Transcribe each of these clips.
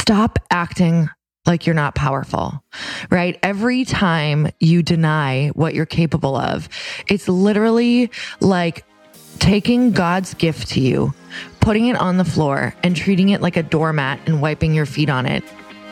Stop acting like you're not powerful, right? Every time you deny what you're capable of, it's literally like taking God's gift to you, putting it on the floor and treating it like a doormat and wiping your feet on it.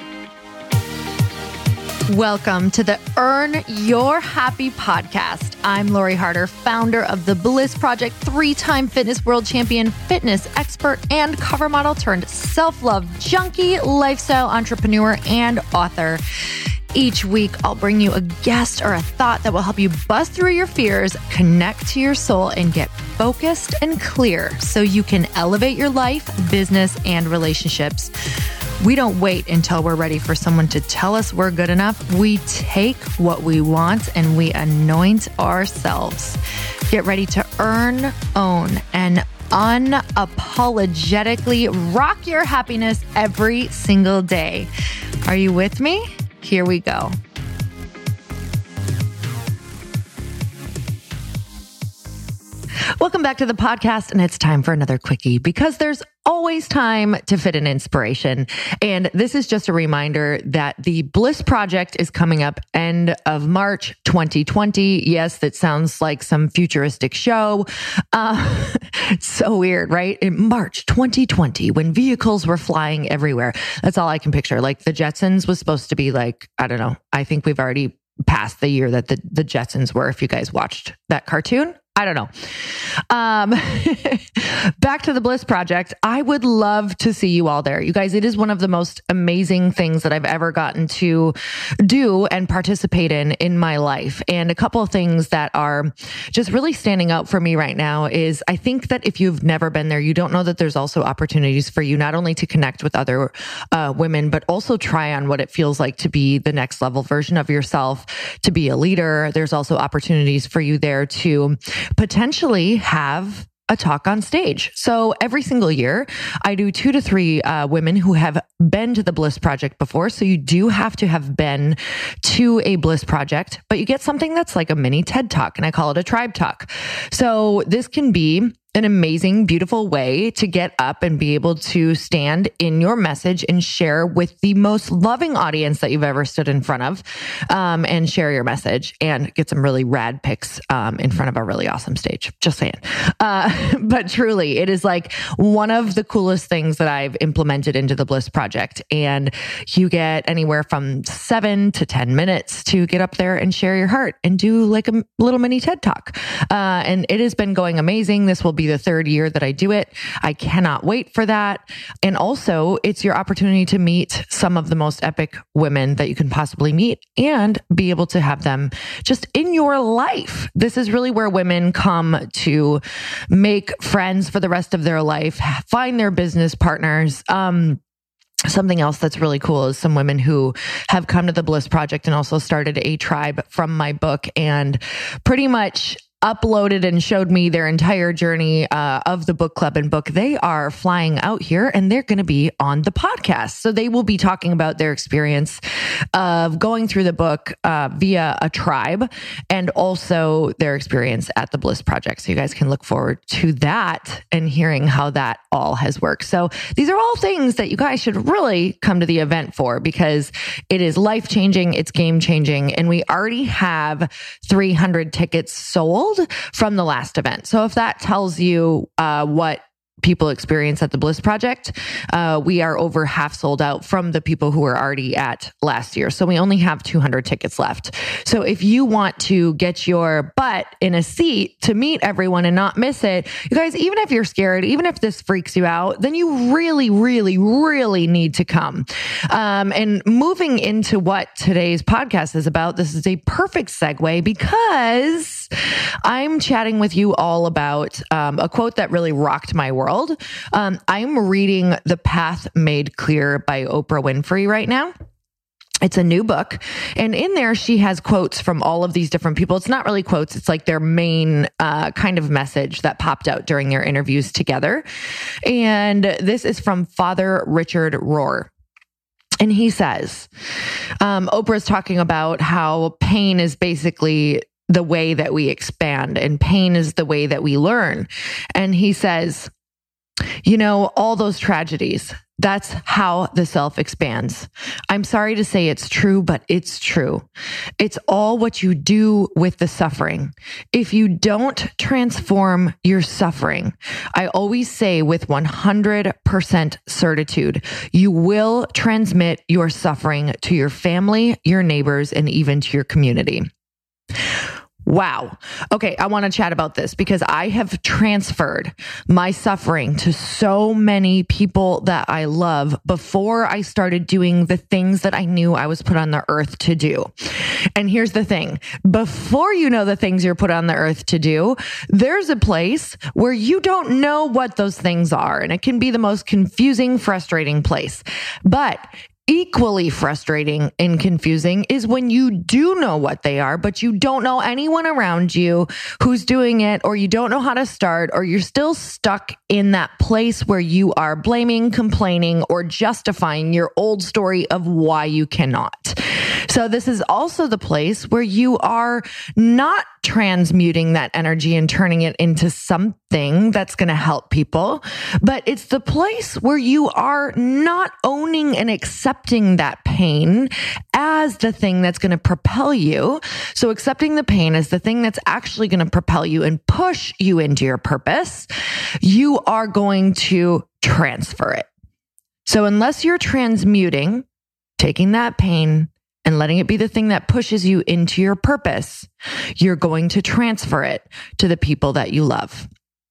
Welcome to the Earn Your Happy podcast. I'm Lori Harder, founder of The Bliss Project, 3-time fitness world champion, fitness expert, and cover model turned self-love junkie, lifestyle entrepreneur, and author. Each week, I'll bring you a guest or a thought that will help you bust through your fears, connect to your soul, and get focused and clear so you can elevate your life, business, and relationships. We don't wait until we're ready for someone to tell us we're good enough. We take what we want and we anoint ourselves. Get ready to earn, own, and unapologetically rock your happiness every single day. Are you with me? Here we go. Welcome back to the podcast, and it's time for another quickie because there's always time to fit in inspiration. And this is just a reminder that the Bliss Project is coming up end of March 2020. Yes, that sounds like some futuristic show. It's so weird, right? In March 2020, when vehicles were flying everywhere, that's all I can picture. Like the Jetsons was supposed to be like, I don't know. I think we've already passed the year that the Jetsons were, if you guys watched that cartoon. I don't know. Back to the Bliss Project. I would love to see you all there. You guys, it is one of the most amazing things that I've ever gotten to do and participate in my life. And a couple of things that are just really standing out for me right now is I think that if you've never been there, you don't know that there's also opportunities for you not only to connect with other women, but also try on what it feels like to be the next level version of yourself, to be a leader. There's also opportunities for you there to potentially have a talk on stage. So every single year, I do 2 to 3 women who have been to the Bliss Project before. So you do have to have been to a Bliss Project, but you get something that's like a mini TED Talk, and I call it a tribe talk. So this can be an amazing, beautiful way to get up and be able to stand in your message and share with the most loving audience that you've ever stood in front of, and share your message and get some really rad pics in front of a really awesome stage. Just saying. But truly, it is like one of the coolest things that I've implemented into the Bliss Project. And you get anywhere from 7 to 10 minutes to get up there and share your heart and do like a little mini TED Talk. And it has been going amazing. This will be the 3rd year that I do it. I cannot wait for that. And also, it's your opportunity to meet some of the most epic women that you can possibly meet and be able to have them just in your life. This is really where women come to make friends for the rest of their life, find their business partners. Something else that's really cool is some women who have come to the Bliss Project and also started a tribe from my book and pretty much uploaded and showed me their entire journey of the book club and book. They are flying out here and they're going to be on the podcast. So they will be talking about their experience of going through the book via a tribe and also their experience at the Bliss Project. So you guys can look forward to that and hearing how that all has worked. So these are all things that you guys should really come to the event for because it is life-changing, it's game-changing, and we already have 300 tickets sold from the last event. So if that tells you what people experience at the Bliss Project, we are over half sold out from the people who were already at last year. So we only have 200 tickets left. So if you want to get your butt in a seat to meet everyone and not miss it, you guys, even if you're scared, even if this freaks you out, then you really, really, really need to come. And moving into what today's podcast is about, this is a perfect segue because I'm chatting with you all about a quote that really rocked my world. I'm reading The Path Made Clear by Oprah Winfrey right now. It's a new book. And in there, she has quotes from all of these different people. It's not really quotes. It's like their main kind of message that popped out during their interviews together. And this is from Father Richard Rohr. And he says, Oprah's talking about how pain is basically the way that we expand and pain is the way that we learn. And he says, you know, all those tragedies, That's how the self expands. I'm sorry to say it's true, but it's true. It's all what you do with the suffering. If you don't transform your suffering, I always say with 100% certitude, you will transmit your suffering to your family, your neighbors, and even to your community. Wow. Okay, I want to chat about this because I have transferred my suffering to so many people that I love before I started doing the things that I knew I was put on the earth to do. And here's the thing. Before you know the things you're put on the earth to do, there's a place where you don't know what those things are. And it can be the most confusing, frustrating place. But equally frustrating and confusing is when you do know what they are, but you don't know anyone around you who's doing it, or you don't know how to start, or you're still stuck in that place where you are blaming, complaining, or justifying your old story of why you cannot. So this is also the place where you are not transmuting that energy and turning it into something that's going to help people, but it's the place where you are not owning and accepting that pain as the thing that's going to propel you. So accepting the pain as the thing that's actually going to propel you and push you into your purpose, you are going to transfer it. So unless you're transmuting, taking that pain and letting it be the thing that pushes you into your purpose, you're going to transfer it to the people that you love.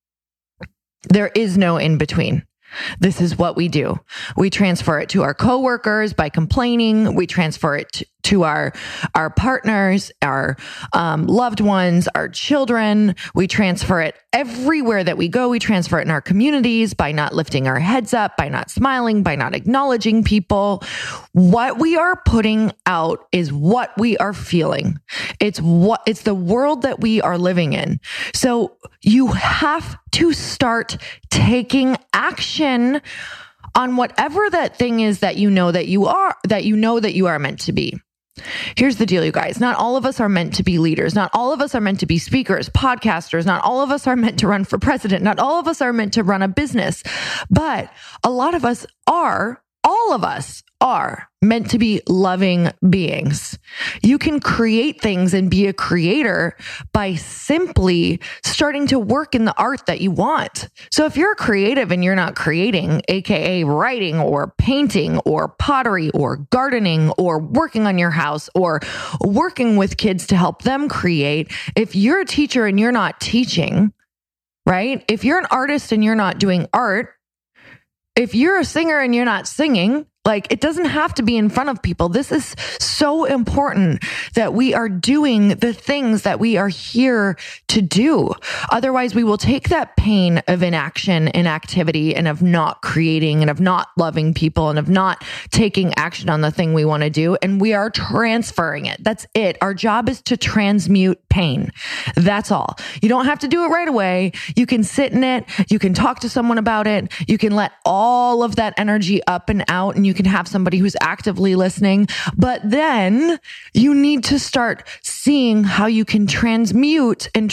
There is no in between. This is what we do. We transfer it to our coworkers by complaining. We transfer it to our partners, our loved ones, our children. We transfer it everywhere that we go. We transfer it in our communities by not lifting our heads up, by not smiling, by not acknowledging people. What we are putting out is what we are feeling. It's the world that we are living in. So you have to start taking action on whatever that thing is that you know that you are meant to be. Here's the deal, you guys. Not all of us are meant to be leaders. Not all of us are meant to be speakers, podcasters. Not all of us are meant to run for president. Not all of us are meant to run a business. But a lot of us are, all of us are meant to be loving beings. You can create things and be a creator by simply starting to work in the art that you want. So if you're creative and you're not creating, aka writing or painting or pottery or gardening or working on your house or working with kids to help them create, if you're a teacher and you're not teaching, right? If you're an artist and you're not doing art, if you're a singer and you're not singing, like, it doesn't have to be in front of people. This is so important that we are doing the things that we are here to do. Otherwise, we will take that pain of inaction, inactivity, and of not creating and of not loving people and of not taking action on the thing we want to do, and we are transferring it. That's it. Our job is to transmute pain. That's all. You don't have to do it right away. You can sit in it. You can talk to someone about it. You can let all of that energy up and out, and you can have somebody who's actively listening. But then you need to start seeing how you can transmute and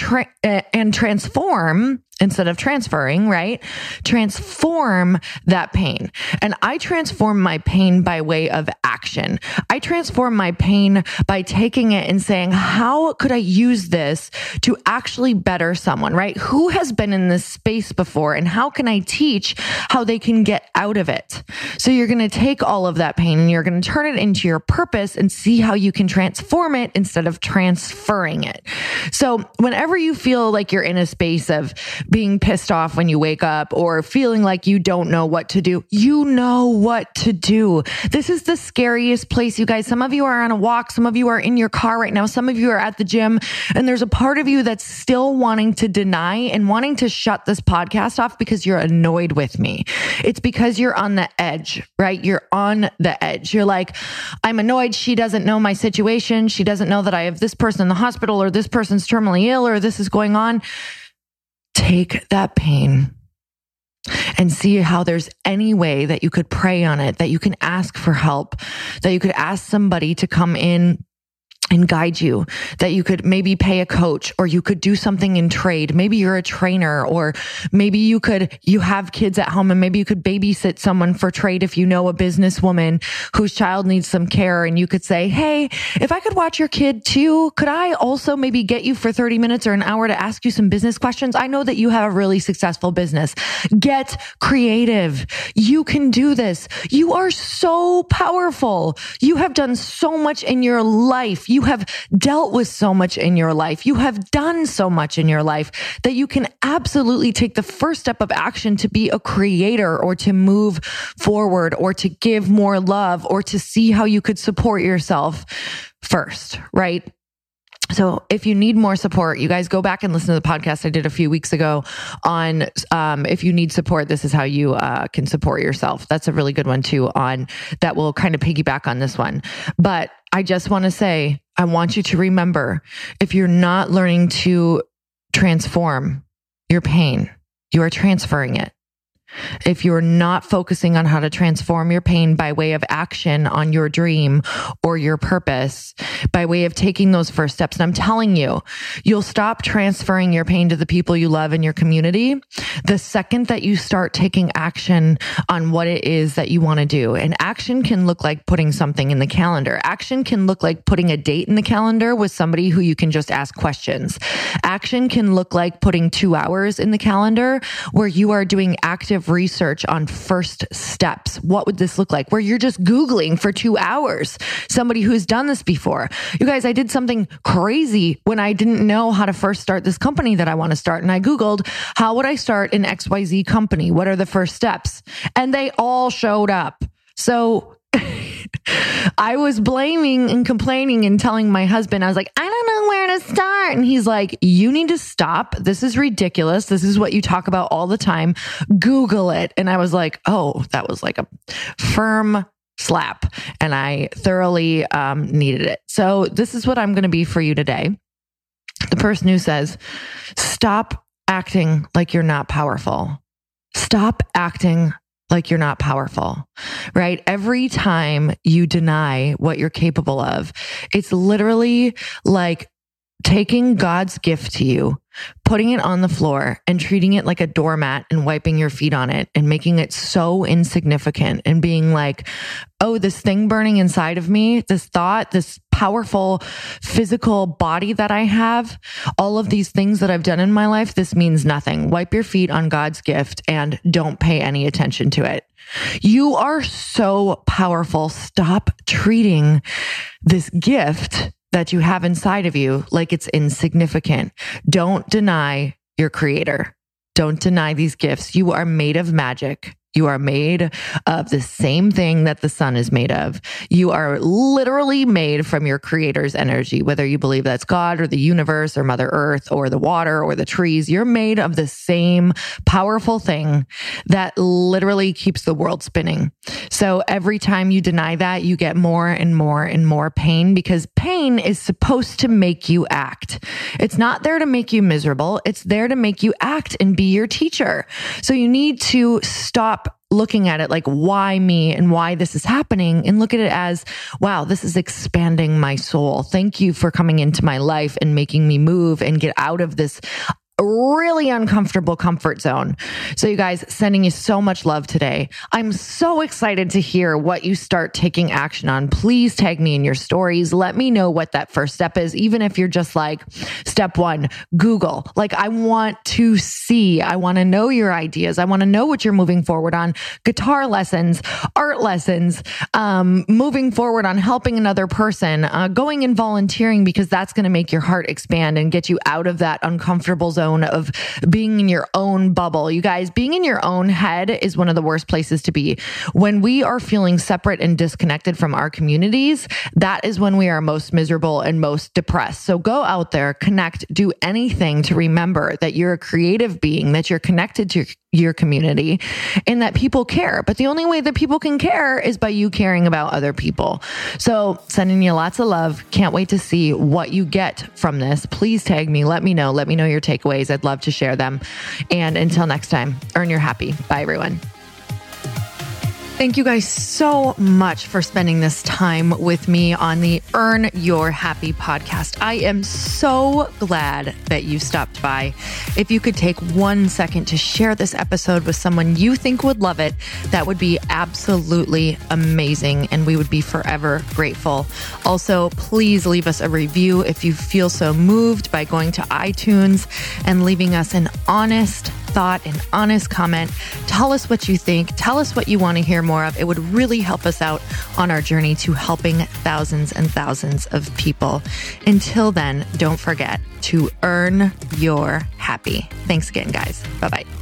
transform instead of transferring, right? Transform that pain. And I transform my pain by way of action. I transform my pain by taking it and saying, how could I use this to actually better someone, right? Who has been in this space before, and how can I teach how they can get out of it? So you're going to take all of that pain and you're going to turn it into your purpose and see how you can transform it instead of transferring it. So whenever you feel like you're in a space of being pissed off when you wake up or feeling like you don't know what to do, you know what to do. This is the scariest place, you guys. Some of you are on a walk. Some of you are in your car right now. Some of you are at the gym, and there's a part of you that's still wanting to deny and wanting to shut this podcast off because you're annoyed with me. It's because you're on the edge, right? You're on the edge. You're like, I'm annoyed. She doesn't know my situation. She doesn't know that I have this person in the hospital, or this person's terminally ill, or this is going on. Take that pain and see how there's any way that you could pray on it, that you can ask for help, that you could ask somebody to come in and guide you, that you could maybe pay a coach, or you could do something in trade. Maybe you're a trainer, or maybe you have kids at home and maybe you could babysit someone for trade if you know a businesswoman whose child needs some care, and you could say, hey, if I could watch your kid too, could I also maybe get you for 30 minutes or an hour to ask you some business questions? I know that you have a really successful business. Get creative. You can do this. You are so powerful. You have done so much in your life. You have dealt with so much in your life. You have done so much in your life that you can absolutely take the first step of action to be a creator, or to move forward, or to give more love, or to see how you could support yourself first, right? So if you need more support, you guys go back and listen to the podcast I did a few weeks ago on if you need support, this is how you can support yourself. That's a really good one too, on that will kind of piggyback on this one. But I just want to say, I want you to remember, if you're not learning to transform your pain, you are transferring it. If you're not focusing on how to transform your pain by way of action on your dream or your purpose, by way of taking those first steps, and I'm telling you, you'll stop transferring your pain to the people you love in your community the second that you start taking action on what it is that you want to do. And action can look like putting something in the calendar. Action can look like putting a date in the calendar with somebody who you can just ask questions. Action can look like putting 2 hours in the calendar where you are doing active research on first steps. What would this look like? Where you're just Googling for 2 hours, somebody who's done this before. You guys, I did something crazy when I didn't know how to first start this company that I want to start. And I Googled, how would I start an XYZ company? What are the first steps? And they all showed up. So I was blaming and complaining and telling my husband, I was like, I don't know where to start. And he's like, you need to stop. This is ridiculous. This is what you talk about all the time. Google it. And I was like, oh, that was like a firm slap. And I thoroughly needed it. So this is what I'm going to be for you today. The person who says, stop acting like you're not powerful. Stop acting like you're not powerful, right? Every time you deny what you're capable of, it's literally like taking God's gift to you, putting it on the floor and treating it like a doormat and wiping your feet on it and making it so insignificant and being like, oh, this thing burning inside of me, this thought, this powerful physical body that I have, all of these things that I've done in my life, this means nothing. Wipe your feet on God's gift and don't pay any attention to it. You are so powerful. Stop treating this gift that you have inside of you like it's insignificant. Don't deny your creator. Don't deny these gifts. You are made of magic. You are made of the same thing that the sun is made of. You are literally made from your creator's energy, whether you believe that's God or the universe or Mother Earth or the water or the trees. You're made of the same powerful thing that literally keeps the world spinning. So every time you deny that, you get more and more and more pain, because pain is supposed to make you act. It's not there to make you miserable. It's there to make you act and be your teacher. So you need to stop looking at it like, why me and why this is happening, and look at it as, wow, this is expanding my soul. Thank you for coming into my life and making me move and get out of this really uncomfortable comfort zone. So you guys, sending you so much love today. I'm so excited to hear what you start taking action on. Please tag me in your stories. Let me know what that first step is. Even if you're just like, step 1, Google. Like, I want to see, I want to know your ideas. I want to know what you're moving forward on. Guitar lessons, art lessons, moving forward on helping another person, going and volunteering, because that's going to make your heart expand and get you out of that uncomfortable zone of being in your own bubble. You guys, being in your own head is one of the worst places to be. When we are feeling separate and disconnected from our communities, that is when we are most miserable and most depressed. So go out there, connect, do anything to remember that you're a creative being, that you're connected to your community, and that people care. But the only way that people can care is by you caring about other people. So sending you lots of love. Can't wait to see what you get from this. Please tag me. Let me know your takeaways. I'd love to share them. And until next time, earn your happy. Bye, everyone. Thank you guys so much for spending this time with me on the Earn Your Happy podcast. I am so glad that you stopped by. If you could take 1 second to share this episode with someone you think would love it, that would be absolutely amazing, and we would be forever grateful. Also, please leave us a review if you feel so moved by going to iTunes and leaving us an honest thought, an honest comment. Tell us what you think. Tell us what you want to hear more of. It would really help us out on our journey to helping thousands and thousands of people. Until then, don't forget to earn your happy. Thanks again, guys. Bye-bye.